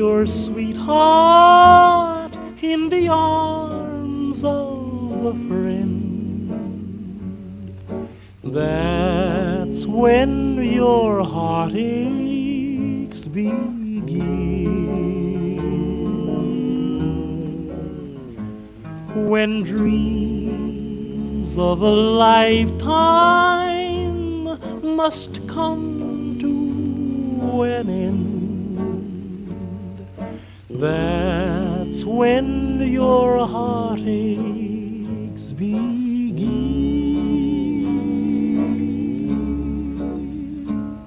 your sweetheart in the arms of a friend. That's when your heartaches begin. When dreams of a lifetime must come to an end, that's when your heartaches begin.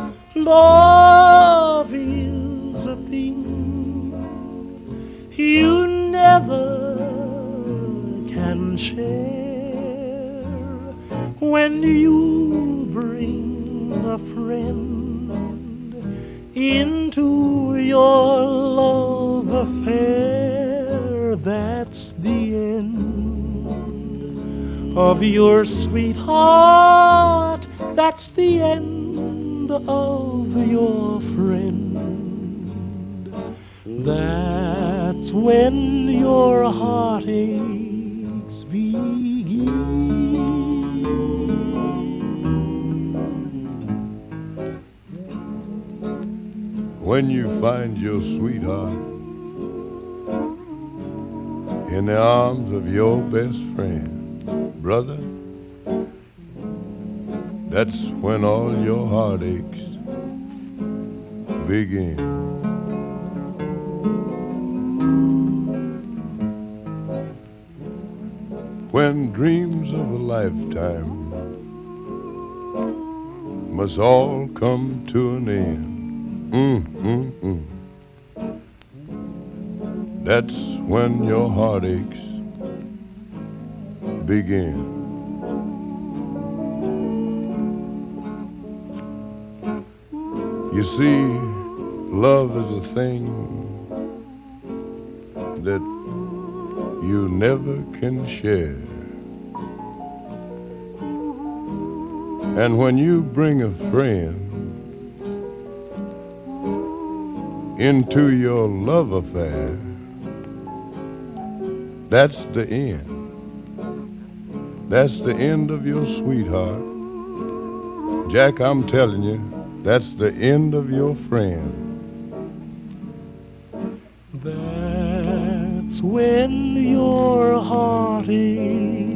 Love is a thing you never can share. When you bring a friend into your love affair, that's the end of your sweetheart. That's the end of your friend. That's when your heartaches begin. When you find your sweetheart in the arms of your best friend, brother, that's when all your heartaches begin. When dreams of a lifetime must all come to an end. That's when your heartaches begin. You see, love is a thing that you never can share. And when you bring a friend into your love affair, that's the end. That's the end of your sweetheart. Jack, I'm telling you, that's the end of your friend. That's when your heartaches